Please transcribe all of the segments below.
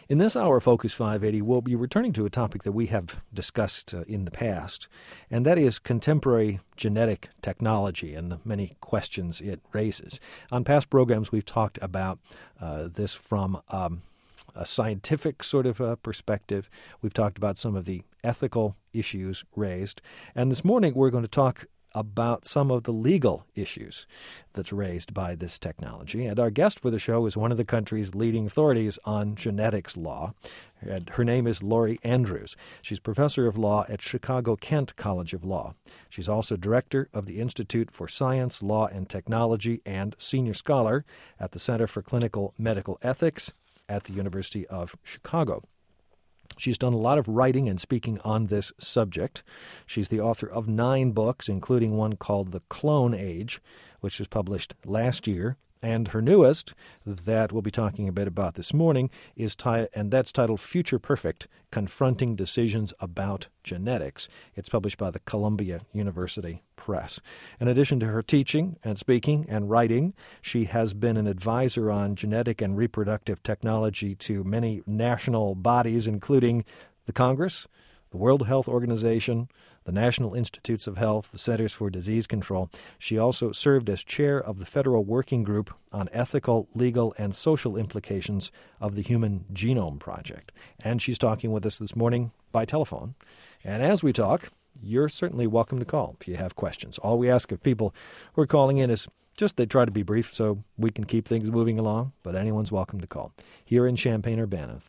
In this hour of Focus 580, we'll be returning to a topic that we have discussed in the past, and that is contemporary genetic technology and the many questions it raises. On past programs, we've talked about this from a scientific sort of perspective. We've talked about some of the ethical issues raised. And this morning, we're going to talk about some of the legal issues that's raised by this technology. And our guest for the show is one of the country's leading authorities on genetics law. And her name is Lori Andrews. She's professor of law at Chicago-Kent College of Law. She's also director of the Institute for Science, Law, and Technology and senior scholar at the Center for Clinical Medical Ethics at the University of Chicago. She's done a lot of writing and speaking on this subject. She's the author of 9 books, including one called The Clone Age, which was published last year. And her newest, that we'll be talking a bit about this morning, is that's titled Future Perfect: Confronting Decisions About Genetics. It's published by the Columbia University Press. In addition to her teaching and speaking and writing, she has been an advisor on genetic and reproductive technology to many national bodies, including the Congress, the World Health Organization, the National Institutes of Health, the Centers for Disease Control. She also served as chair of the Federal Working Group on Ethical, Legal, and Social Implications of the Human Genome Project. And she's talking with us this morning by telephone. And as we talk, you're certainly welcome to call if you have questions. All we ask of people who are calling in is just they try to be brief so we can keep things moving along, but anyone's welcome to call. Here in Champaign-Urbana,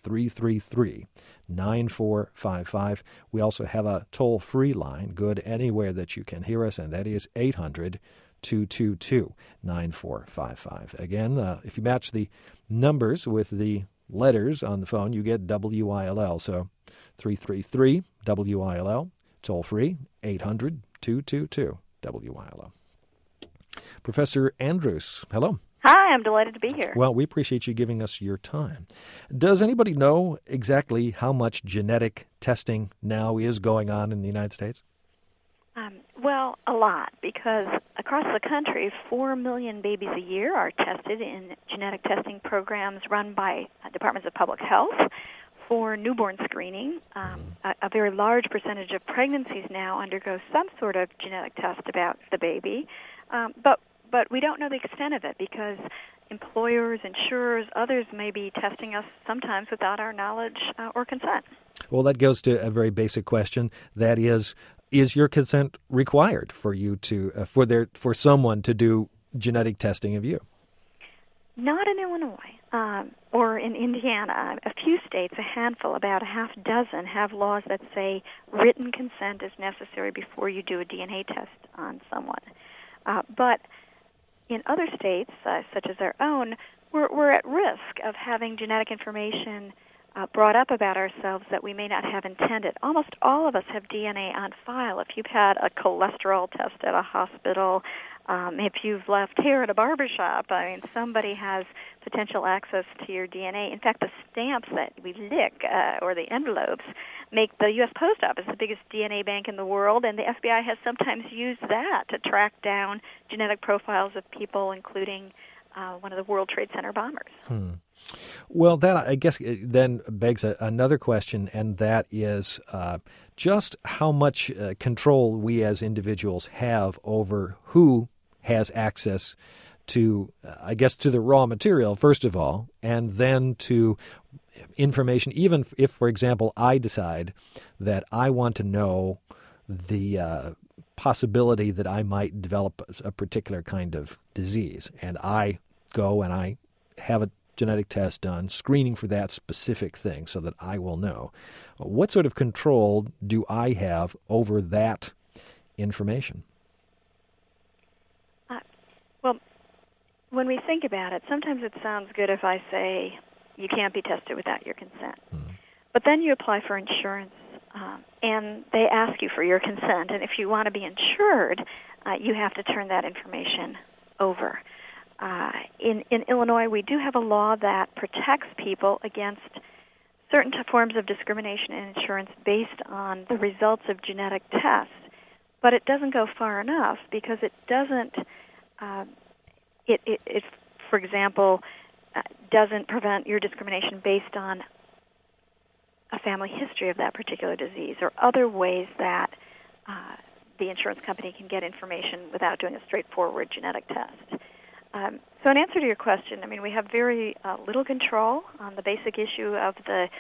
333-9455. We also have a toll-free line, good anywhere that you can hear us, and that is 800-222-9455. Again, if you match the numbers with the letters on the phone, you get WILL. So 333-WILL, toll-free, 800-222-WILL. Professor Andrews, hello. Hi, I'm delighted to be here. Well, we appreciate you giving us your time. Does anybody know exactly how much genetic testing now is going on in the United States? Well, a lot, because across the country, 4 million babies a year are tested in genetic testing programs run by departments of public health for newborn screening. A very large percentage of pregnancies now undergo some sort of genetic test about the baby. But we don't know the extent of it because employers, insurers, others may be testing us sometimes without our knowledge or consent. Well, that goes to a very basic question. That is your consent required for you to for someone to do genetic testing of you? Not in Illinois or in Indiana. A few states, a handful, about a half dozen, have laws that say written consent is necessary before you do a DNA test on someone. But in other states, such as our own, we're at risk of having genetic information brought up about ourselves that we may not have intended. Almost all of us have DNA on file. If you've had a cholesterol test at a hospital, if you've left hair at a barbershop, somebody has potential access to your DNA. In fact, the stamps that we lick, or the envelopes, make the U.S. Post Office the biggest DNA bank in the world, and the FBI has sometimes used that to track down genetic profiles of people, including one of the World Trade Center bombers. Well, that, I guess, then begs another question, and that is just how much control we as individuals have over who has access to, to the raw material, first of all, and then to information, even if, for example, I decide that I want to know the possibility that I might develop a particular kind of disease, and I go and I have a genetic test done, screening for that specific thing so that I will know. What sort of control do I have over that information? Well, when we think about it, sometimes it sounds good if I say you can't be tested without your consent. But then you apply for insurance, and they ask you for your consent. And if you want to be insured, you have to turn that information over. In Illinois, we do have a law that protects people against certain forms of discrimination in insurance based on the results of genetic tests, but it doesn't go far enough because it doesn't, for example, doesn't prevent your discrimination based on a family history of that particular disease, or other ways that the insurance company can get information without doing a straightforward genetic test. So in answer to your question, I mean, we have very little control on the basic issue of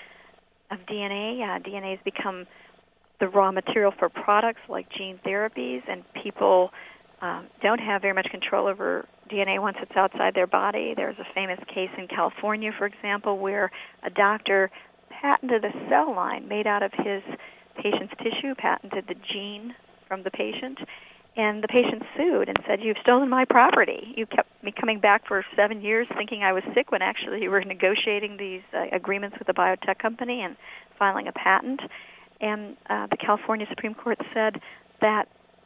DNA. DNA has become the raw material for products like gene therapies, and people don't have very much control over DNA once it's outside their body. There's a famous case in California, for example, where a doctor patented a cell line made out of his patient's tissue, patented the gene from the patient, and the patient sued and said, "You've stolen my property. You kept me coming back for 7 years thinking I was sick when actually you were negotiating these agreements with the biotech company and filing a patent." And the California Supreme Court said that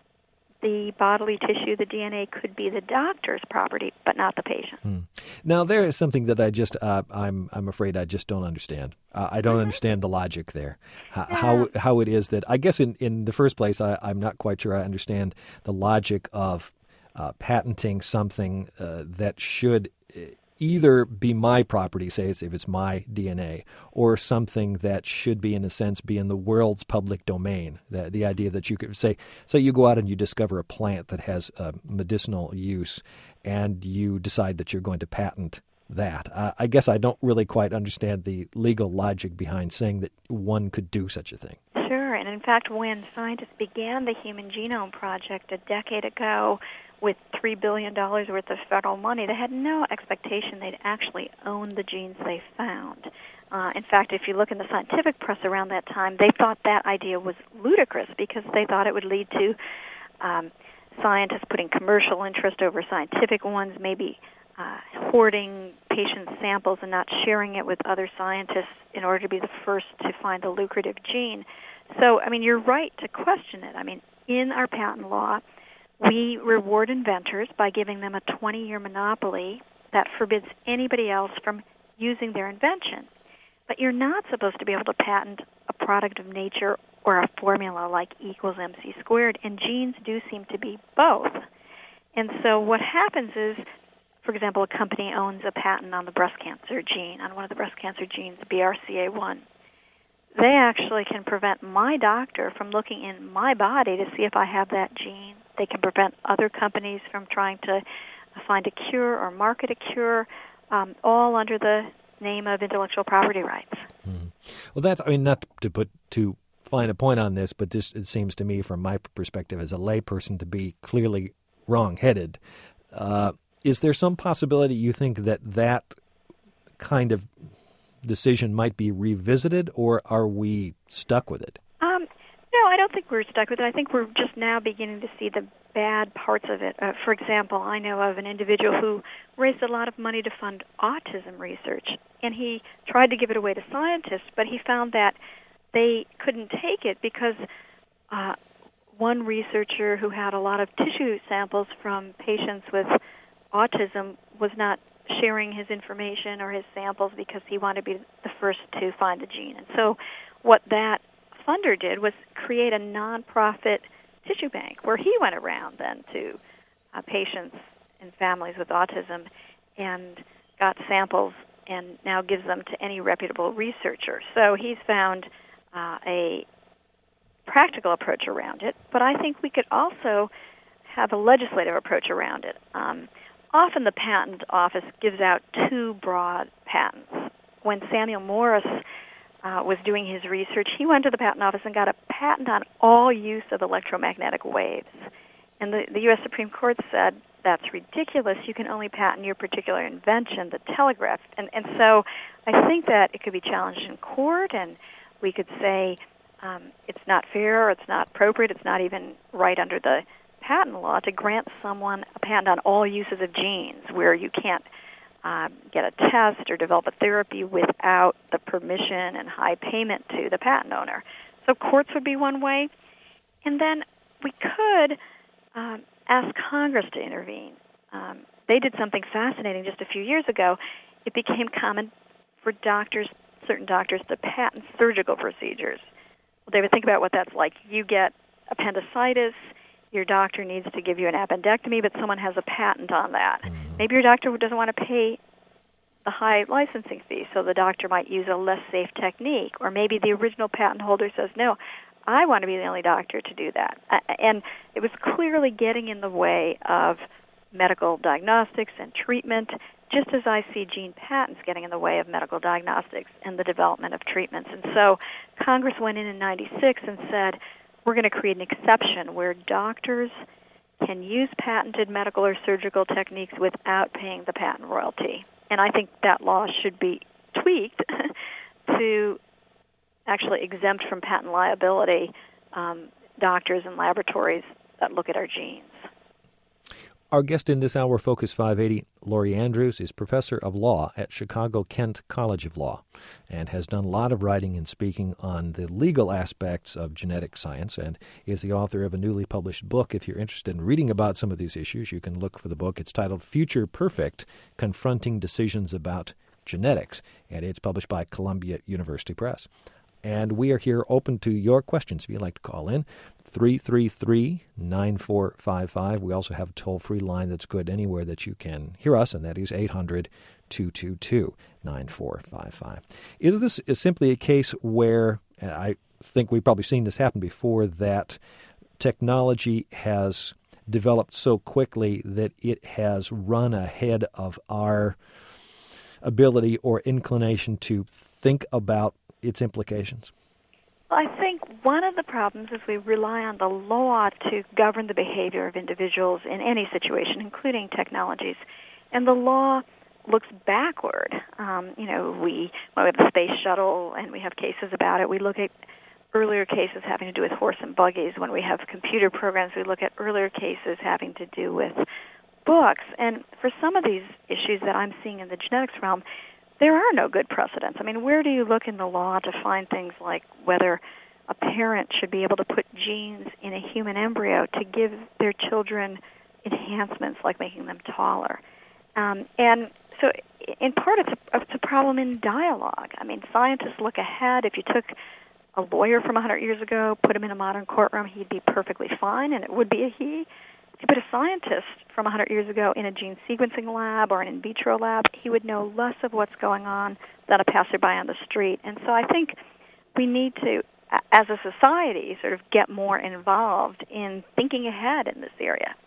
the bodily tissue, the DNA, could be the doctor's property, but not the patient. Now, there is something that I just, I'm afraid I just don't understand. I don't understand the logic there. How it is that, I guess in the first place, I'm not quite sure I understand the logic of patenting something that should either be my property, say if it's my DNA, or something that should be, in a sense, be in the world's public domain. The idea that you could say you go out and you discover a plant that has medicinal use, and you decide that you're going to patent that. I guess I don't really quite understand the legal logic behind saying that one could do such a thing. Sure, and in fact, when scientists began the Human Genome Project a decade ago, with $3 billion worth of federal money, they had no expectation they'd actually own the genes they found. In fact, if you look in the scientific press around that time, they thought that idea was ludicrous because they thought it would lead to scientists putting commercial interest over scientific ones, maybe hoarding patient samples and not sharing it with other scientists in order to be the first to find a lucrative gene. So, I mean, you're right to question it. I mean, in our patent law, we reward inventors by giving them a 20-year monopoly that forbids anybody else from using their invention. But you're not supposed to be able to patent a product of nature or a formula like E=mc², and genes do seem to be both. And so what happens is, for example, a company owns a patent on the breast cancer gene, on one of the breast cancer genes, BRCA1. They actually can prevent my doctor from looking in my body to see if I have that gene. They can prevent other companies from trying to find a cure or market a cure, all under the name of intellectual property rights. Well, that's, I mean, not to put too fine a point on this, but this, it seems to me, from my perspective as a layperson, to be clearly wrong-headed. Is there some possibility you think that kind of decision might be revisited, or are we stuck with it? No, I don't think we're stuck with it. I think we're just now beginning to see the bad parts of it. For example, I know of an individual who raised a lot of money to fund autism research, and he tried to give it away to scientists, but he found that they couldn't take it because one researcher who had a lot of tissue samples from patients with autism was not sharing his information or his samples because he wanted to be the first to find the gene. And so what that funder did was create a nonprofit tissue bank where he went around then to patients and families with autism and got samples and now gives them to any reputable researcher. So he's found a practical approach around it, but I think we could also have a legislative approach around it. Often the patent office gives out too broad patents. When Samuel Morse was doing his research, he went to the patent office and got a patent on all use of electromagnetic waves. And the U.S. Supreme Court said, that's ridiculous. You can only patent your particular invention, the telegraph. And so I think that it could be challenged in court, and we could say it's not fair, or it's not appropriate, it's not even right under the patent law to grant someone a patent on all uses of genes where you can't get a test or develop a therapy without the permission and high payment to the patent owner. So courts would be one way. And then we could ask Congress to intervene. They did something fascinating just a few years ago. It became common for certain doctors, to patent surgical procedures. Well, they would think about what that's like. You get appendicitis, your doctor needs to give you an appendectomy, but someone has a patent on that. Maybe your doctor doesn't want to pay the high licensing fee, so the doctor might use a less safe technique. Or maybe the original patent holder says, no, I want to be the only doctor to do that. And it was clearly getting in the way of medical diagnostics and treatment, just as I see gene patents getting in the way of medical diagnostics and the development of treatments. And so Congress went in 96 and said, we're going to create an exception where doctors can use patented medical or surgical techniques without paying the patent royalty. And I think that law should be tweaked to actually exempt from patent liability doctors and laboratories that look at our genes. Our guest in this hour, Focus 580, Lori Andrews, is professor of law at Chicago-Kent College of Law and has done a lot of writing and speaking on the legal aspects of genetic science and is the author of a newly published book. If you're interested in reading about some of these issues, you can look for the book. It's titled Future Perfect, Confronting Decisions About Genetics, and it's published by Columbia University Press. And we are here open to your questions if you'd like to call in, 333-9455. We also have a toll-free line that's good anywhere that you can hear us, and that is 800-222-9455. Is this simply a case where, and I think we've probably seen this happen before, that technology has developed so quickly that it has run ahead of our ability or inclination to think about its implications? I think one of the problems is we rely on the law to govern the behavior of individuals in any situation, including technologies. And the law looks backward. When we have the space shuttle and we have cases about it, we look at earlier cases having to do with horse and buggies. When we have computer programs, we look at earlier cases having to do with books. And for some of these issues that I'm seeing in the genetics realm, there are no good precedents. I mean, where do you look in the law to find things like whether a parent should be able to put genes in a human embryo to give their children enhancements like making them taller? And so in part it's a problem in dialogue. I mean, scientists look ahead. If you took a lawyer from 100 years ago, put him in a modern courtroom, he'd be perfectly fine, and it would be a he. If you put a scientist from 100 years ago in a gene sequencing lab or an in vitro lab, he would know less of what's going on than a passerby on the street. And so I think we need to, as a society, sort of get more involved in thinking ahead in this area.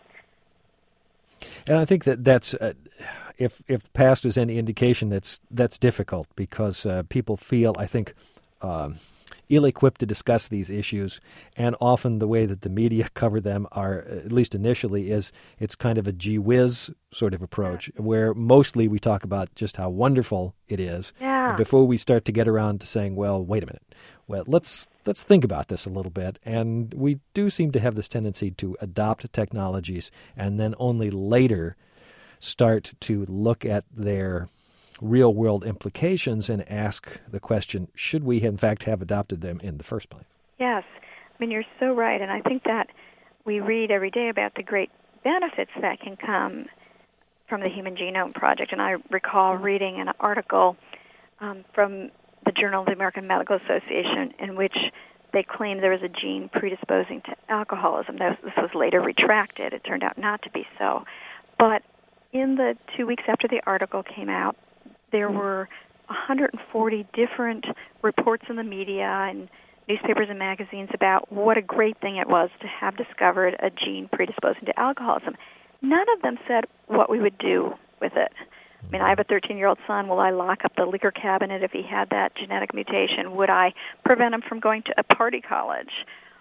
And I think that's if past is any indication, that's difficult because people feel, I think, ill-equipped to discuss these issues, and often the way that the media cover them are, at least initially, is it's kind of a gee whiz sort of approach, where mostly we talk about just how wonderful it is before we start to get around to saying, well, wait a minute, well, let's think about this a little bit. And we do seem to have this tendency to adopt technologies and then only later start to look at their real-world implications and ask the question, should we in fact have adopted them in the first place? Yes. I mean, you're so right, and I think that we read every day about the great benefits that can come from the Human Genome Project, and I recall reading an article from the Journal of the American Medical Association in which they claimed there was a gene predisposing to alcoholism. This was later retracted. It turned out not to be so. But in the 2 weeks after the article came out, there were 140 different reports in the media and newspapers and magazines about what a great thing it was to have discovered a gene predisposing to alcoholism. None of them said what we would do with it. I mean, I have a 13-year-old son. Will I lock up the liquor cabinet if he had that genetic mutation? Would I prevent him from going to a party college?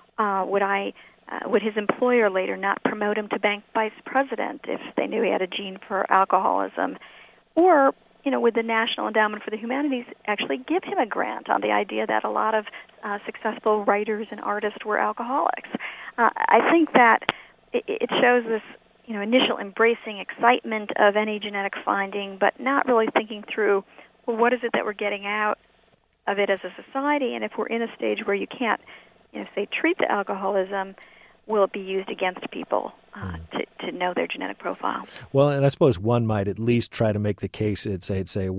Would his employer later not promote him to bank vice president if they knew he had a gene for alcoholism? Or would the National Endowment for the Humanities actually give him a grant on the idea that a lot of successful writers and artists were alcoholics? I think that it shows this, initial embracing excitement of any genetic finding, but not really thinking through, well, what is it that we're getting out of it as a society? And if we're in a stage where you can't, say, treat the alcoholism, will it be used against people to know their genetic profile? Well, and I suppose one might at least try to make the case and say,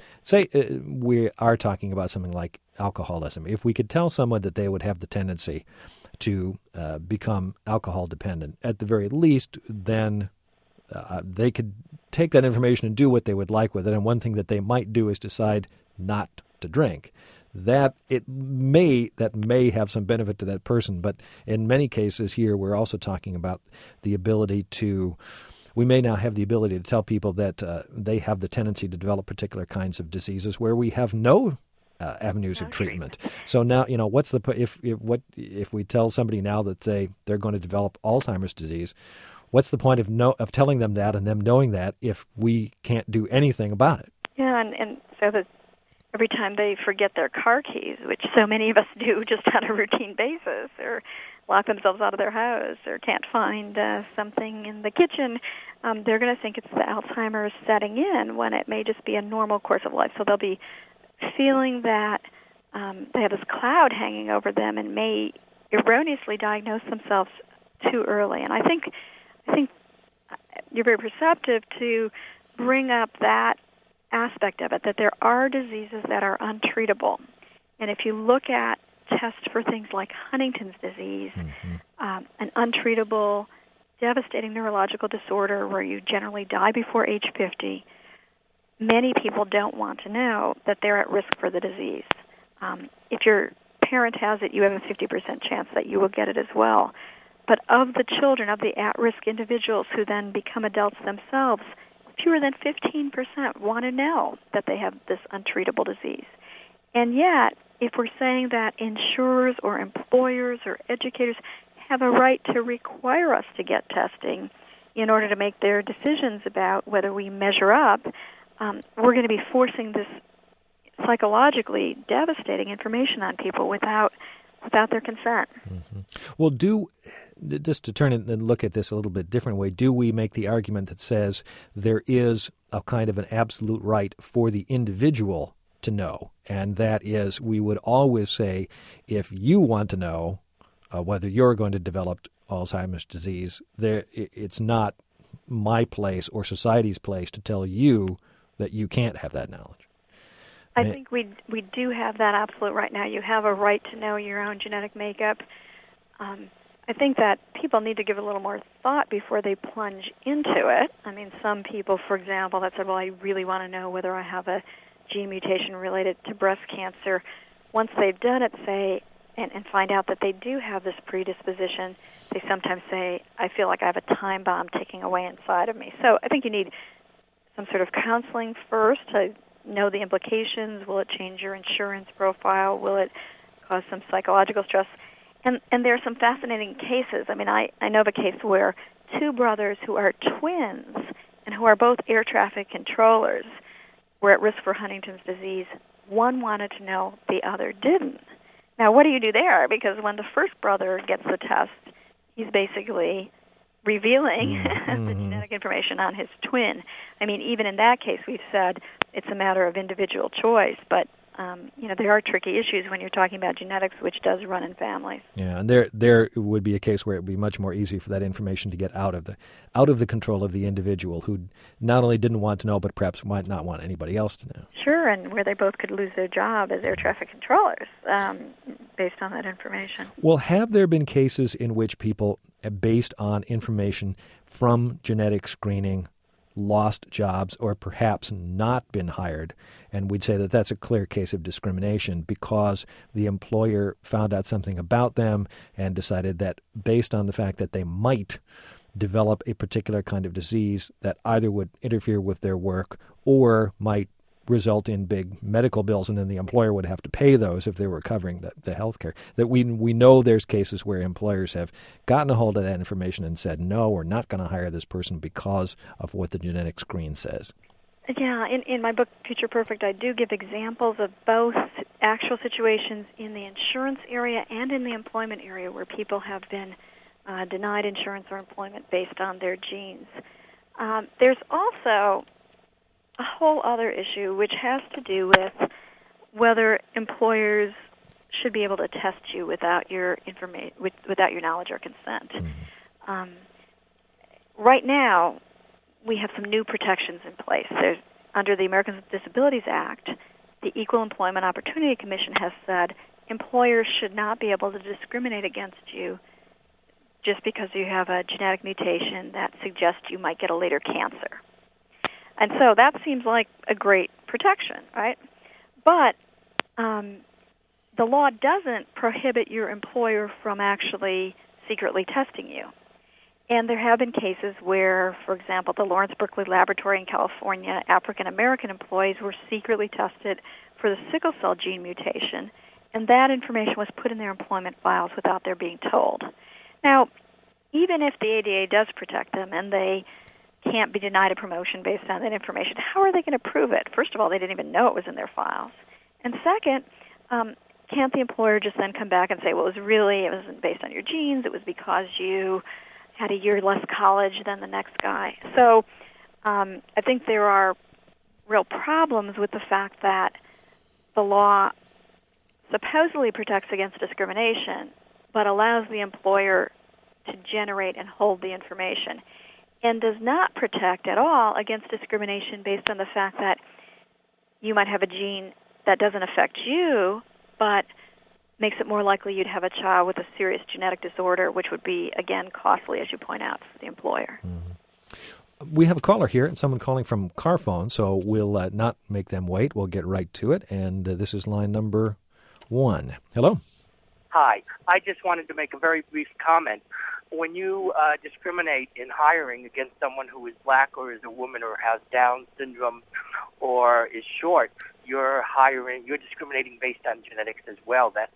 we are talking about something like alcoholism. If we could tell someone that they would have the tendency to become alcohol dependent, at the very least, then they could take that information and do what they would like with it. And one thing that they might do is decide not to drink. That may have some benefit to that person, but in many cases here we're also talking about the ability to. We may now have the ability to tell people that they have the tendency to develop particular kinds of diseases where we have no avenues of treatment. So now, what's the if we tell somebody now that they're going to develop Alzheimer's disease? What's the point of telling them that and them knowing that if we can't do anything about it? Yeah, and so that every time they forget their car keys, which so many of us do just on a routine basis, or lock themselves out of their house, or can't find something in the kitchen, they're going to think it's the Alzheimer's setting in when it may just be a normal course of life. So they'll be feeling that they have this cloud hanging over them and may erroneously diagnose themselves too early. And I think you're very perceptive to bring up that aspect of it, that there are diseases that are untreatable. And if you look at tests for things like Huntington's disease, an untreatable, devastating neurological disorder where you generally die before age 50, many people don't want to know that they're at risk for the disease. If your parent has it, you have a 50% chance that you will get it as well. But of the children, of the at-risk individuals who then become adults themselves, fewer than 15% want to know that they have this untreatable disease. And yet, if we're saying that insurers or employers or educators have a right to require us to get testing in order to make their decisions about whether we measure up, we're going to be forcing this psychologically devastating information on people without their consent. Well, just to turn it and look at this a little bit different way, do we make the argument that says there is a kind of an absolute right for the individual to know? And that is, we would always say, if you want to know whether you're going to develop Alzheimer's disease, it's not my place or society's place to tell you that you can't have that knowledge. I think we do have that absolute right now. You have a right to know your own genetic makeup. I think that people need to give a little more thought before they plunge into it. I mean, some people, for example, that said, well, I really want to know whether I have a gene mutation related to breast cancer. Once they've done it, and find out that they do have this predisposition, they sometimes say, I feel like I have a time bomb ticking away inside of me. So I think you need some sort of counseling first to know the implications. Will it change your insurance profile? Will it cause some psychological stress? And there are some fascinating cases. I mean, I know of a case where two brothers who are twins and who are both air traffic controllers were at risk for Huntington's disease. One wanted to know, the other didn't. Now, what do you do there? Because when the first brother gets the test, he's basically revealing the genetic information on his twin. I mean, even in that case, we've said it's a matter of individual choice, but there are tricky issues when you're talking about genetics, which does run in families. Yeah, and there would be a case where it would be much more easy for that information to get out of the control of the individual who not only didn't want to know, but perhaps might not want anybody else to know. Sure, and where they both could lose their job as air traffic controllers based on that information. Well, have there been cases in which people, based on information from genetic screening, lost jobs or perhaps not been hired? And we'd say that that's a clear case of discrimination because the employer found out something about them and decided that based on the fact that they might develop a particular kind of disease that either would interfere with their work or might result in big medical bills, and then the employer would have to pay those if they were covering the health care. That we know there's cases where employers have gotten a hold of that information and said, no, we're not going to hire this person because of what the genetic screen says. Yeah, in my book, Future Perfect, I do give examples of both actual situations in the insurance area and in the employment area where people have been denied insurance or employment based on their genes. There's also a whole other issue which has to do with whether employers should be able to test you without your without your knowledge or consent. Right now, we have some new protections in place. There's, under the Americans with Disabilities Act, the Equal Employment Opportunity Commission has said employers should not be able to discriminate against you just because you have a genetic mutation that suggests you might get a later cancer. And so that seems like a great protection, right? But the law doesn't prohibit your employer from actually secretly testing you. And there have been cases where, for example, the Lawrence Berkeley Laboratory in California, African-American employees were secretly tested for the sickle cell gene mutation, and that information was put in their employment files without their being told. Now, even if the ADA does protect them and they can't be denied a promotion based on that information, how are they going to prove it? First of all, they didn't even know it was in their files. And second, can't the employer just then come back and say, well, it wasn't based on your genes, it was because you had a year less college than the next guy. So I think there are real problems with the fact that the law supposedly protects against discrimination, but allows the employer to generate and hold the information, and does not protect at all against discrimination based on the fact that you might have a gene that doesn't affect you, but makes it more likely you'd have a child with a serious genetic disorder, which would be, again, costly, as you point out, for the employer. Mm-hmm. We have a caller here, and someone calling from Carphone, so we'll not make them wait. We'll get right to it, and this is line number 1. Hello? Hi. I just wanted to make a very brief comment. When you discriminate in hiring against someone who is black or is a woman or has Down syndrome or is short, you're discriminating based on genetics as well. That's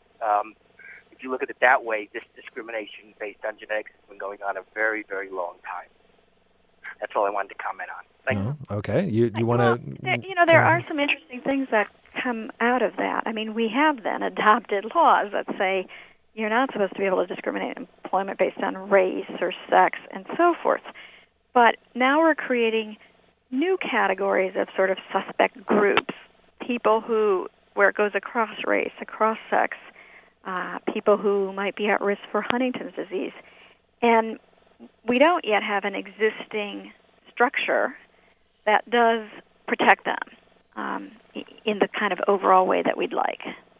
if you look at it that way, this discrimination based on genetics has been going on a very, very long time. That's all I wanted to comment on. Thank you. Okay. You want to... there are some interesting things that come out of that. I mean, we have then adopted laws that say you're not supposed to be able to discriminate in employment based on race or sex and so forth. But now we're creating new categories of sort of suspect groups, people where it goes across race, across sex, people who might be at risk for Huntington's disease. And we don't yet have an existing structure that does protect them in the kind of overall way that we'd like.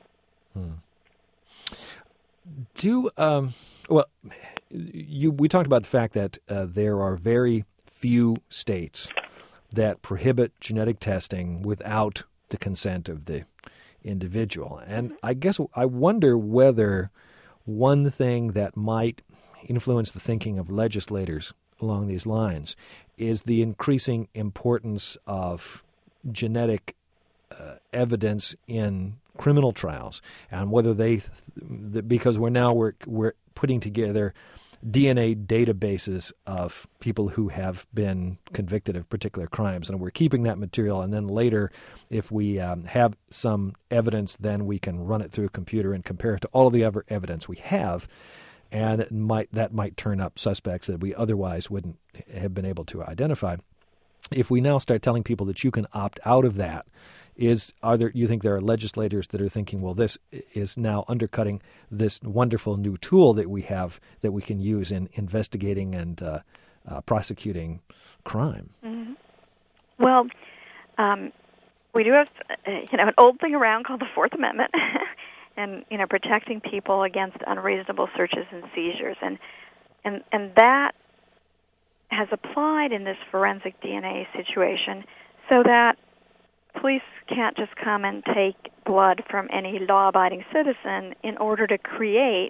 We talked about the fact that there are very few states that prohibit genetic testing without the consent of the individual. And I guess I wonder whether one thing that might influence the thinking of legislators along these lines is the increasing importance of genetic evidence in criminal trials, and whether because we're putting together DNA databases of people who have been convicted of particular crimes, and we're keeping that material, and then later, if we have some evidence, then we can run it through a computer and compare it to all of the other evidence we have, and that might turn up suspects that we otherwise wouldn't have been able to identify. If we now start telling people that you can opt out of that, you think there are legislators that are thinking, well, this is now undercutting this wonderful new tool that we have that we can use in investigating and prosecuting crime? Mm-hmm. Well, we do have an old thing around called the Fourth Amendment, and protecting people against unreasonable searches and seizures, and that has applied in this forensic DNA situation, so that police can't just come and take blood from any law-abiding citizen in order to create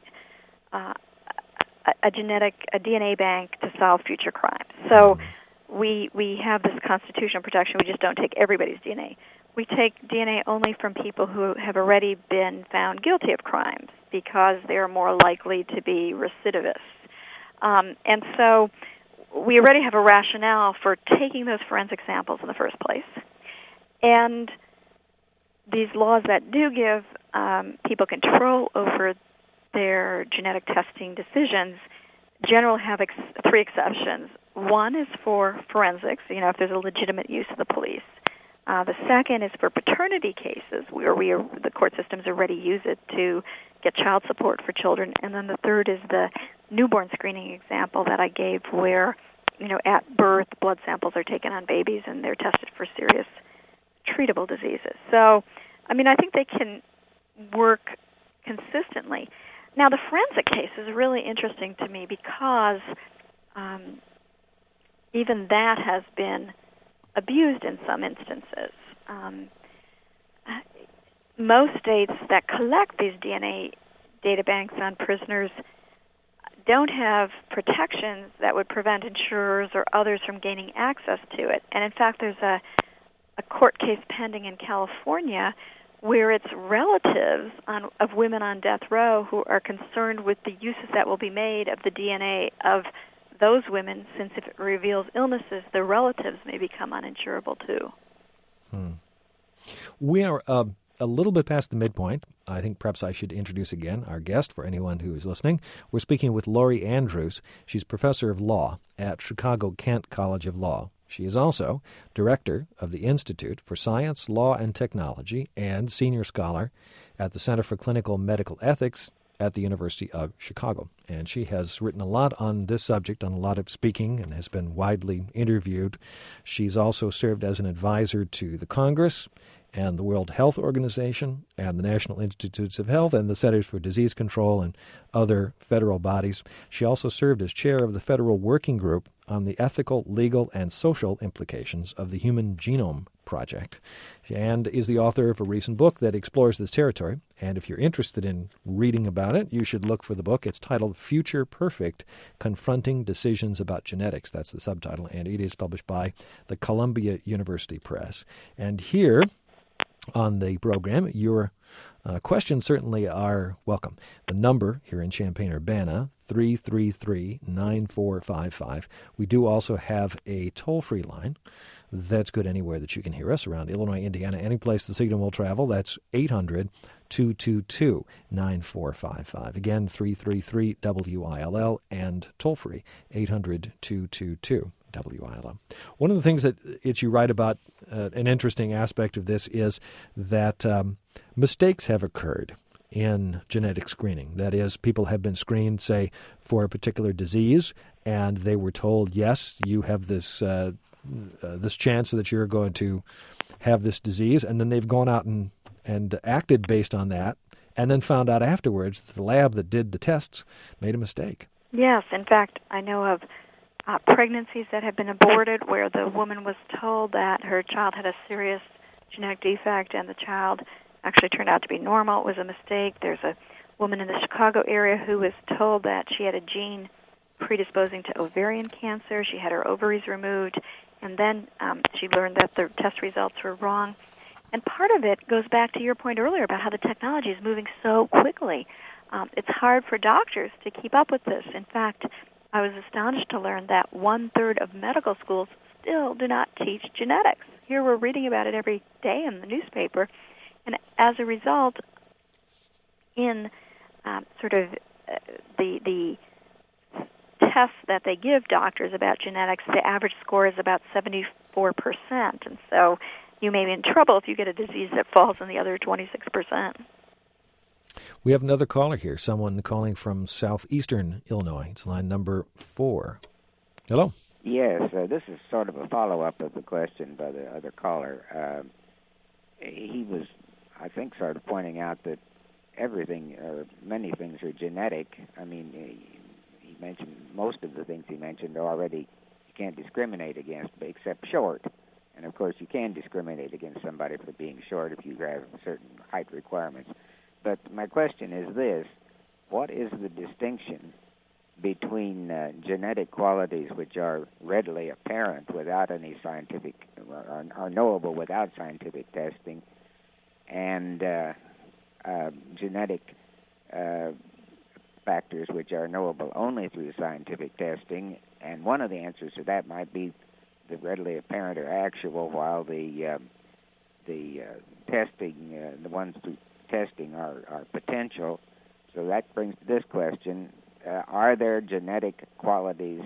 a DNA bank to solve future crimes. So we have this constitutional protection. We just don't take everybody's DNA. We take DNA only from people who have already been found guilty of crimes because they are more likely to be recidivists. And so we already have a rationale for taking those forensic samples in the first place. And these laws that do give people control over their genetic testing decisions generally have three exceptions. One is for forensics, if there's a legitimate use of the police. The second is for paternity cases where the court systems already use it to get child support for children. And then the third is the newborn screening example that I gave where, at birth, blood samples are taken on babies and they're tested for serious treatable diseases. So, I think they can work consistently. Now, the forensic case is really interesting to me because even that has been abused in some instances. Most states that collect these DNA data banks on prisoners don't have protections that would prevent insurers or others from gaining access to it. And in fact, there's a court case pending in California where it's relatives of women on death row who are concerned with the uses that will be made of the DNA of those women, since if it reveals illnesses, the relatives may become uninsurable too. We are a little bit past the midpoint. I think perhaps I should introduce again our guest for anyone who is listening. We're speaking with Lori Andrews. She's professor of law at Chicago-Kent College of Law. She is also director of the Institute for Science, Law, and Technology and senior scholar at the Center for Clinical Medical Ethics at the University of Chicago. And she has written a lot on this subject, on a lot of speaking, and has been widely interviewed. She's also served as an advisor to the Congress and the World Health Organization and the National Institutes of Health and the Centers for Disease Control and other federal bodies. She also served as chair of the Federal Working Group on the ethical, legal, and social implications of the Human Genome Project, and is the author of a recent book that explores this territory. And if you're interested in reading about it, you should look for the book. It's titled Future Perfect: Confronting Decisions About Genetics. That's the subtitle, and it is published by the Columbia University Press. And here on the program, your questions certainly are welcome. The number here in Champaign-Urbana, 333-9455. We do also have a toll-free line that's good anywhere that you can hear us around Illinois, Indiana, any place the signal will travel. That's 800-222-9455. Again, 333-WILL and toll-free, 800-222-WILL. One of the things that you write about, an interesting aspect of this, is that mistakes have occurred in genetic screening. That is, people have been screened, say, for a particular disease, and they were told, yes, you have this this chance that you're going to have this disease, and then they've gone out and acted based on that, and then found out afterwards that the lab that did the tests made a mistake. Yes, in fact, I know of pregnancies that have been aborted where the woman was told that her child had a serious genetic defect and the child actually turned out to be normal. It was a mistake. There's a woman in the Chicago area who was told that she had a gene predisposing to ovarian cancer. She had her ovaries removed, and then she learned that the test results were wrong. And part of it goes back to your point earlier about how the technology is moving so quickly. It's hard for doctors to keep up with this. In fact, I was astonished to learn that 1/3 of medical schools still do not teach genetics. Here we're reading about it every day in the newspaper. And as a result, in the tests that they give doctors about genetics, the average score is about 74%. And so you may be in trouble if you get a disease that falls in the other 26%. We have another caller here, someone calling from southeastern Illinois. It's line number 4. Hello. Yes, this is sort of a follow-up of the question by the other caller. He was, I think, sort of pointing out that everything, or many things, are genetic. I mean, he mentioned most of the things he mentioned already you can't discriminate against, except short. And, of course, you can discriminate against somebody for being short if you have certain height requirements. But my question is this: what is the distinction between genetic qualities which are readily apparent without any scientific, are knowable without scientific testing, and genetic factors which are knowable only through scientific testing? And one of the answers to that might be the readily apparent or actual, while the testing, the ones through testing are potential. So that brings to this question: are there genetic qualities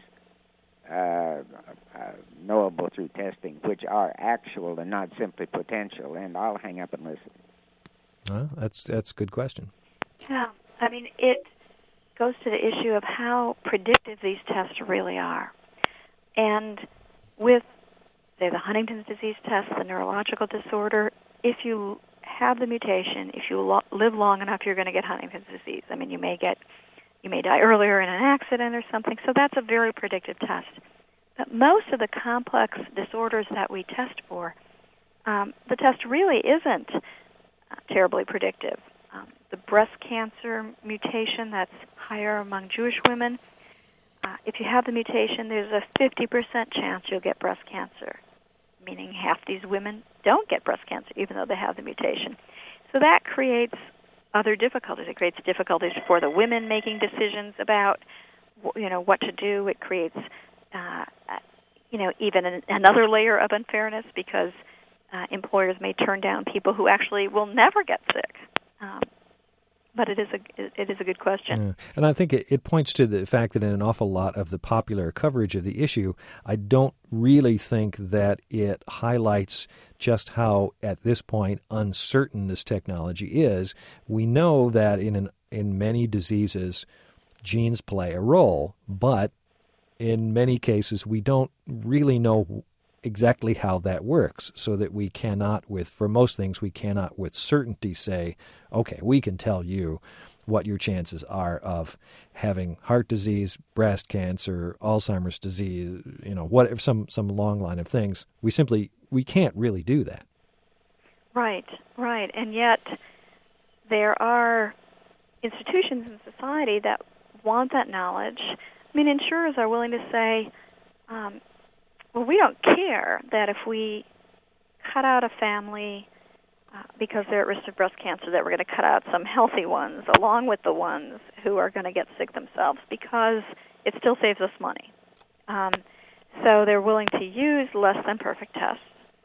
knowable through testing which are actual and not simply potential? And I'll hang up and listen. That's a good question. Yeah, I mean, it goes to the issue of how predictive these tests really are. And with, say, the Huntington's disease test, the neurological disorder, if you have the mutation, if you live long enough, you're going to get Huntington's disease. I mean, you may die earlier in an accident or something. So that's a very predictive test. But most of the complex disorders that we test for, the test really isn't terribly predictive. The breast cancer mutation, that's higher among Jewish women. If you have the mutation, there's a 50% chance you'll get breast cancer, meaning half these women don't get breast cancer even though they have the mutation. So that creates other difficulties. It creates difficulties for the women making decisions about, what to do. It creates, even another layer of unfairness because employers may turn down people who actually will never get sick. But it is a good question. Yeah. And I think it points to the fact that in an awful lot of the popular coverage of the issue, I don't really think that it highlights just how, at this point, uncertain this technology is. We know that in many diseases, genes play a role, but in many cases, we don't really know exactly how that works, so that we cannot, for most things, we cannot with certainty say, okay, we can tell you what your chances are of having heart disease, breast cancer, Alzheimer's disease, whatever, some long line of things. We can't really do that. Right. And yet there are institutions in society that want that knowledge. I mean, insurers are willing to say, well, we don't care that if we cut out a family because they're at risk of breast cancer, that we're going to cut out some healthy ones along with the ones who are going to get sick themselves, because it still saves us money. So they're willing to use less than perfect tests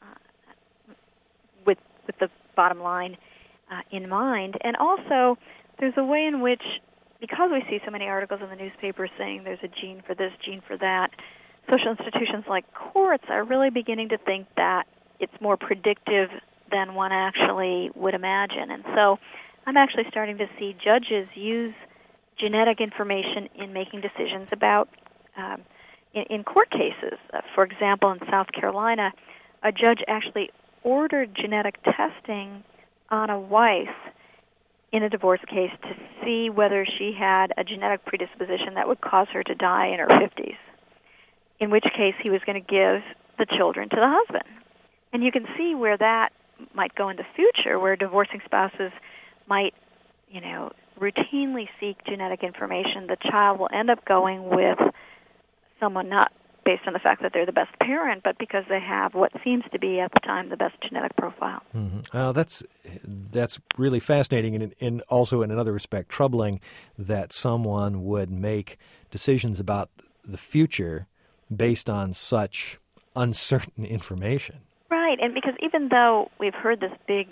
with the bottom line in mind. And also, there's a way in which, because we see so many articles in the newspaper saying there's a gene for this, gene for that, social institutions like courts are really beginning to think that it's more predictive than one actually would imagine. And so I'm actually starting to see judges use genetic information in making decisions about in court cases. For example, in South Carolina, a judge actually ordered genetic testing on a wife in a divorce case to see whether she had a genetic predisposition that would cause her to die in her 50s, in which case he was going to give the children to the husband. And you can see where that might go in the future, where divorcing spouses might, routinely seek genetic information. The child will end up going with someone not based on the fact that they're the best parent, but because they have what seems to be, at the time, the best genetic profile. Mm-hmm. That's really fascinating, and also in another respect troubling that someone would make decisions about the future based on such uncertain information. Right, and because even though we've heard this big,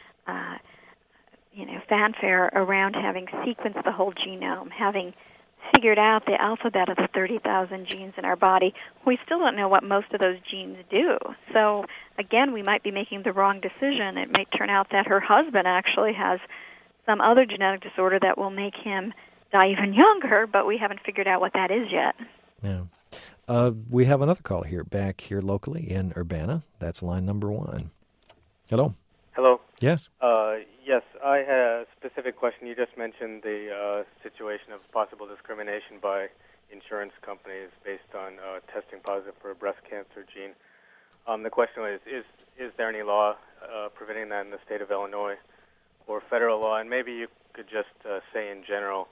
fanfare around having sequenced the whole genome, having figured out the alphabet of the 30,000 genes in our body, we still don't know what most of those genes do. So, again, we might be making the wrong decision. It might turn out that her husband actually has some other genetic disorder that will make him die even younger, but we haven't figured out what that is yet. Yeah. We have another call back here locally in Urbana. That's line number 1. Hello. Hello. Yes. Yes, I had a specific question. You just mentioned the situation of possible discrimination by insurance companies based on testing positive for a breast cancer gene. The question is there any law preventing that in the state of Illinois or federal law? And maybe you could just say in general,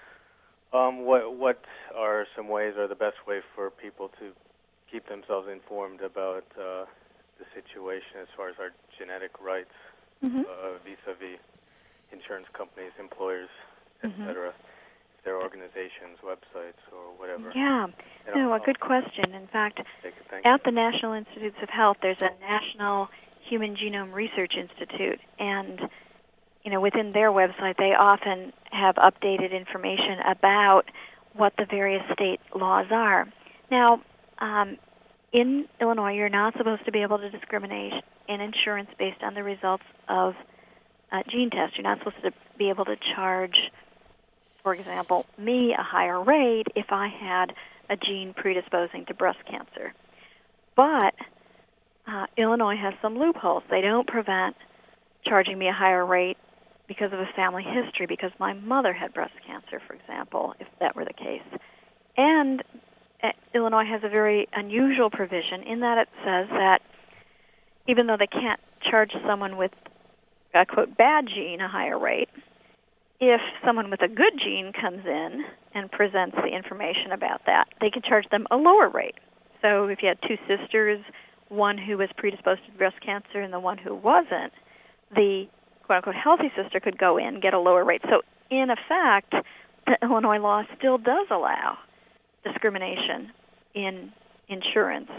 what are some ways or the best way for people to keep themselves informed about the situation as far as our genetic rights vis-a-vis insurance companies, employers, etc., their organizations, websites, or whatever? Yeah. A good question. In fact, at the National Institutes of Health, there's a National Human Genome Research Institute, and within their website, they often have updated information about what the various state laws are. Now, in Illinois, you're not supposed to be able to discriminate in insurance based on the results of gene tests. You're not supposed to be able to charge, for example, me a higher rate if I had a gene predisposing to breast cancer. But Illinois has some loopholes. They don't prevent charging me a higher rate because of a family history, because my mother had breast cancer, for example, if that were the case. And Illinois has a very unusual provision in that it says that even though they can't charge someone with a, quote, bad gene a higher rate, if someone with a good gene comes in and presents the information about that, they can charge them a lower rate. So if you had two sisters, one who was predisposed to breast cancer and the one who wasn't, the quote-unquote healthy sister could go in and get a lower rate. So in effect, the Illinois law still does allow discrimination in insurance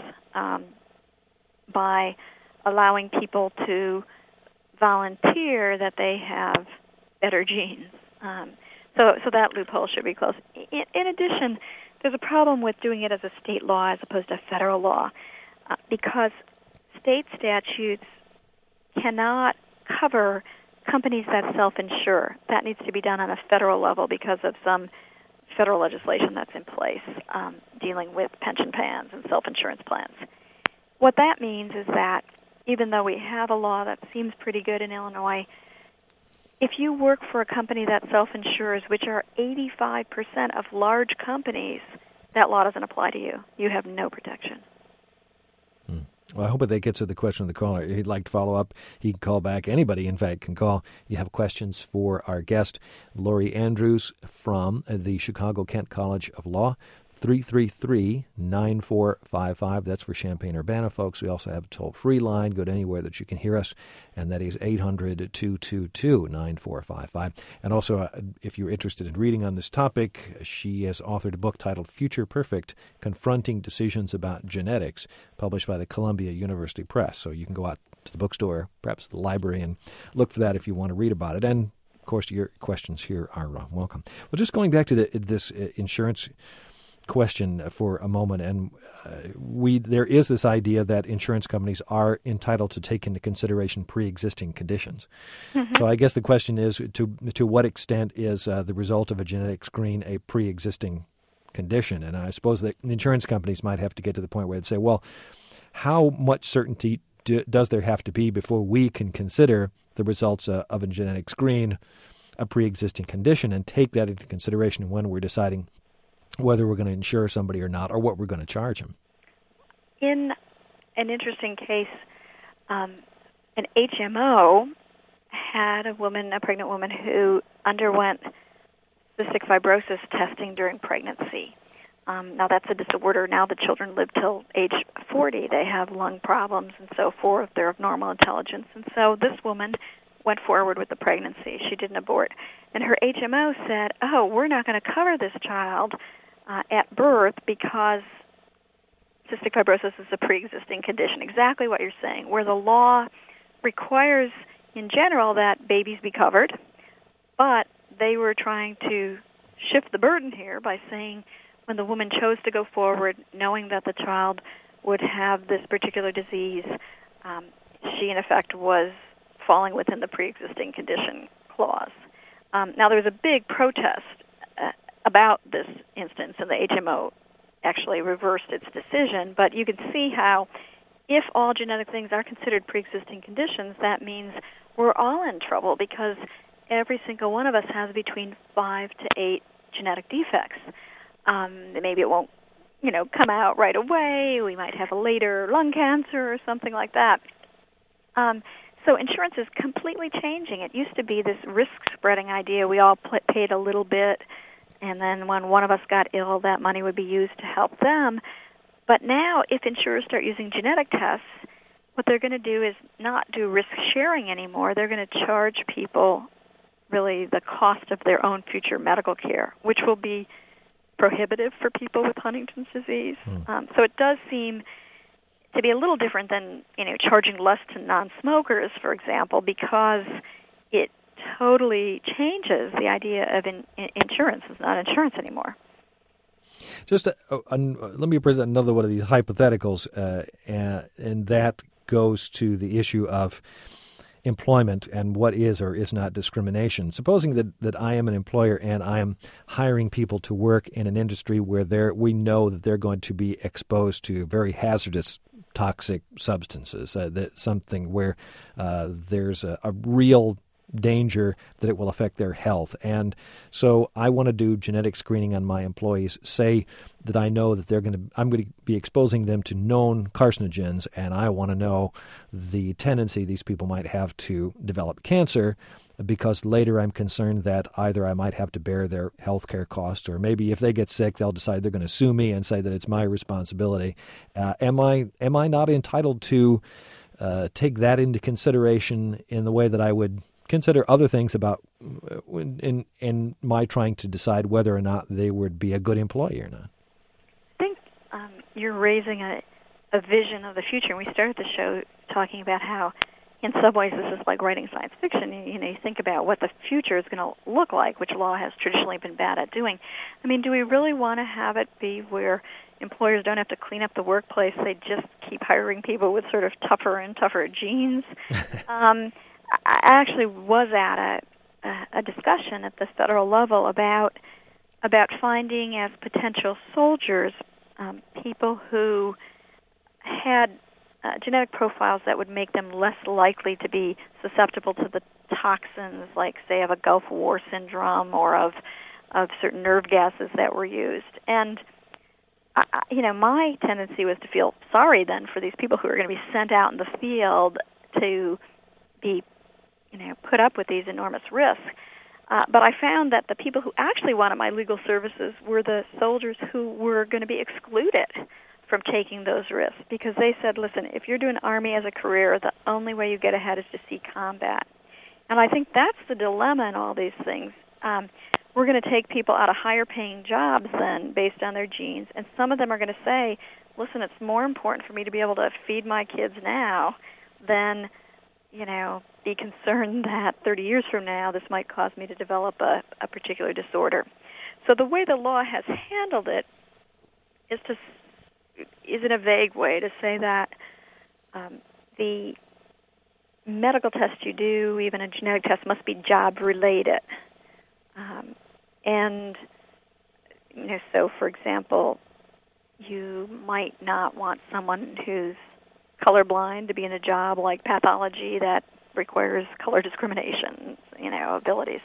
by allowing people to volunteer that they have better genes. So that loophole should be closed. In addition, there's a problem with doing it as a state law as opposed to federal law because state statutes cannot cover companies that self-insure. That needs to be done on a federal level because of some federal legislation that's in place dealing with pension plans and self-insurance plans. What that means is that even though we have a law that seems pretty good in Illinois, if you work for a company that self-insures, which are 85% of large companies, that law doesn't apply to you. You have no protection. Well, I hope that gets to the question of the caller. If he'd like to follow up, he can call back. Anybody, in fact, can call. You have questions for our guest, Lori Andrews from the Chicago-Kent College of Law, 333-9455. That's for Champaign-Urbana folks. We also have a toll-free line. Go to anywhere that you can hear us, and that is 800-222-9455. And also, if you're interested in reading on this topic, she has authored a book titled Future Perfect, Confronting Decisions About Genetics, published by the Columbia University Press. So you can go out to the bookstore, perhaps the library, and look for that if you want to read about it. And, of course, your questions here are welcome. Well, just going back to this insurance question for a moment, and there is this idea that insurance companies are entitled to take into consideration pre-existing conditions. Mm-hmm. So I guess the question is, to what extent is the result of a genetic screen a pre-existing condition? And I suppose that insurance companies might have to get to the point where they'd say, well, how much certainty does there have to be before we can consider the results of a genetic screen a pre-existing condition and take that into consideration when we're deciding whether we're going to insure somebody or not, or what we're going to charge them? In an interesting case, an HMO had a pregnant woman who underwent cystic fibrosis testing during pregnancy. Now, that's a disorder. Now the children live till age 40. They have lung problems and so forth. They're of normal intelligence. And so this woman went forward with the pregnancy. She didn't abort. And her HMO said, oh, we're not going to cover this child at birth because cystic fibrosis is a pre-existing condition. Exactly what you're saying, where the law requires in general that babies be covered, but they were trying to shift the burden here by saying when the woman chose to go forward knowing that the child would have this particular disease, she in effect was falling within the pre-existing condition clause. Now there was a big protest about this instance, and the HMO actually reversed its decision, but you can see how if all genetic things are considered pre-existing conditions, that means we're all in trouble because every single one of us has between 5 to 8 genetic defects. Maybe it won't, come out right away. We might have a later lung cancer or something like that. So insurance is completely changing. It used to be this risk-spreading idea. We all paid a little bit, and then when one of us got ill, that money would be used to help them. But now, if insurers start using genetic tests, what they're going to do is not do risk sharing anymore. They're going to charge people really the cost of their own future medical care, which will be prohibitive for people with Huntington's disease. So it does seem to be a little different than charging less to non-smokers, for example, because it totally changes the idea of insurance. It's not insurance anymore. Just let me present another one of these hypotheticals, and that goes to the issue of employment and what is or is not discrimination. Supposing that I am an employer and I am hiring people to work in an industry where we know that they're going to be exposed to very hazardous toxic substances, that something where there's a real danger that it will affect their health. And so I want to do genetic screening on my employees, say that I know that I'm going to be exposing them to known carcinogens, and I want to know the tendency these people might have to develop cancer, because later I'm concerned that either I might have to bear their health care costs, or maybe if they get sick, they'll decide they're going to sue me and say that it's my responsibility. Am I not entitled to take that into consideration in the way that I would consider other things about in my trying to decide whether or not they would be a good employee or not? I think you're raising a vision of the future. And we started the show talking about how, in some ways, this is like writing science fiction. You think about what the future is going to look like, which law has traditionally been bad at doing. I mean, do we really want to have it be where employers don't have to clean up the workplace? They just keep hiring people with sort of tougher and tougher genes. I actually was at a discussion at the federal level about finding as potential soldiers people who had genetic profiles that would make them less likely to be susceptible to the toxins, like, say, of a Gulf War syndrome or of certain nerve gases that were used. And my tendency was to feel sorry then for these people who are going to be sent out in the field to be put up with these enormous risks. But I found that the people who actually wanted my legal services were the soldiers who were going to be excluded from taking those risks, because they said, listen, if you're doing Army as a career, the only way you get ahead is to see combat. And I think that's the dilemma in all these things. We're going to take people out of higher-paying jobs then based on their genes, and some of them are going to say, listen, it's more important for me to be able to feed my kids now than be concerned that 30 years from now this might cause me to develop a particular disorder. So the way the law has handled it is in a vague way to say that the medical test you do, even a genetic test, must be job-related. So for example, you might not want someone who's colorblind to be in a job like pathology that requires color discrimination, abilities.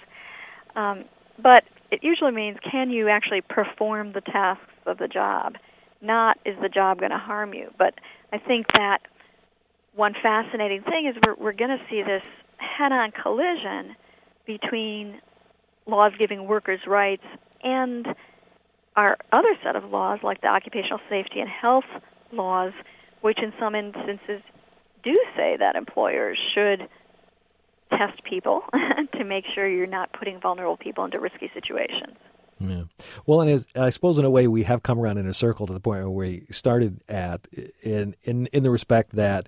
But it usually means, can you actually perform the tasks of the job? Not, is the job going to harm you? But I think that one fascinating thing is we're going to see this head-on collision between laws giving workers rights and our other set of laws, like the occupational safety and health laws, which in some instances do say that employers should test people to make sure you're not putting vulnerable people into risky situations. Yeah. Well, and I suppose in a way we have come around in a circle to the point where we started at in the respect that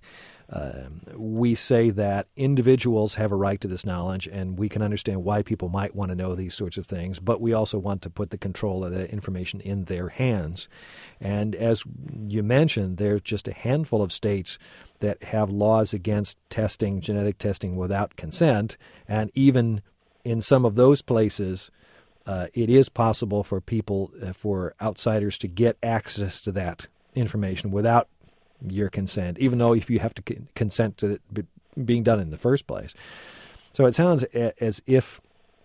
we say that individuals have a right to this knowledge, and we can understand why people might want to know these sorts of things, but we also want to put the control of that information in their hands. And as you mentioned, there's just a handful of states that have laws against genetic testing without consent, and even in some of those places, it is possible for people, for outsiders, to get access to that information without your consent, even though if you have to consent to it being done in the first place. So it sounds as if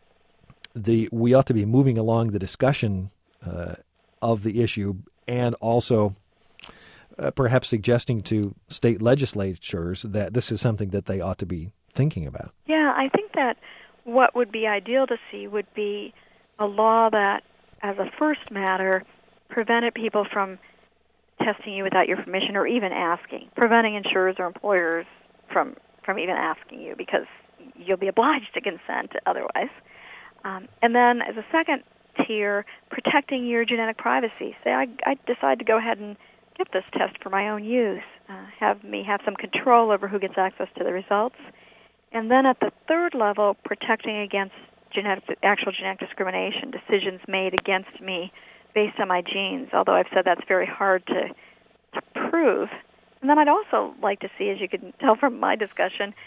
we ought to be moving along the discussion of the issue, and also perhaps suggesting to state legislatures that this is something that they ought to be thinking about. Yeah, I think that what would be ideal to see would be a law that, as a first matter, prevented people from testing you without your permission or even asking, preventing insurers or employers from even asking you, because you'll be obliged to consent otherwise. And then as a second tier, protecting your genetic privacy. Say I decide to go ahead and get this test for my own use, have me have some control over who gets access to the results. And then at the third level, protecting against actual genetic discrimination, decisions made against me based on my genes, although I've said that's very hard to prove. And then I'd also like to see, as you can tell from my discussion,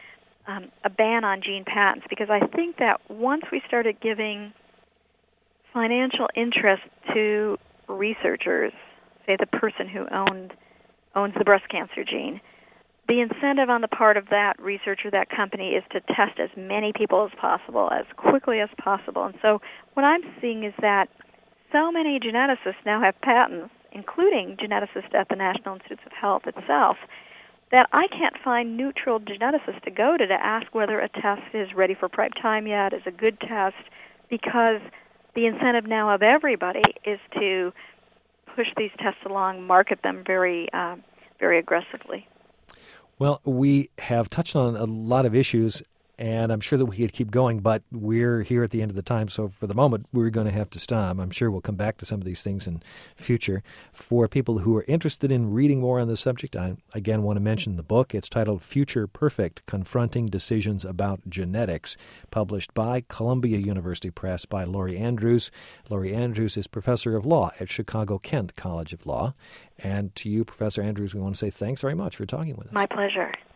a ban on gene patents, because I think that once we started giving financial interest to researchers, say the person who owns the breast cancer gene, the incentive on the part of that researcher, that company, is to test as many people as possible, as quickly as possible. And so what I'm seeing is that so many geneticists now have patents, including geneticists at the National Institutes of Health itself, that I can't find neutral geneticists to go to ask whether a test is ready for prime time yet, is a good test, because the incentive now of everybody is to push these tests along, market them very, very aggressively. Well, we have touched on a lot of issues, and I'm sure that we could keep going, but we're here at the end of the time, so for the moment, we're going to have to stop. I'm sure we'll come back to some of these things in future. For people who are interested in reading more on this subject, I again want to mention the book. It's titled Future Perfect: Confronting Decisions About Genetics, published by Columbia University Press by Lori Andrews. Lori Andrews is professor of law at Chicago-Kent College of Law. And to you, Professor Andrews, we want to say thanks very much for talking with us. My pleasure.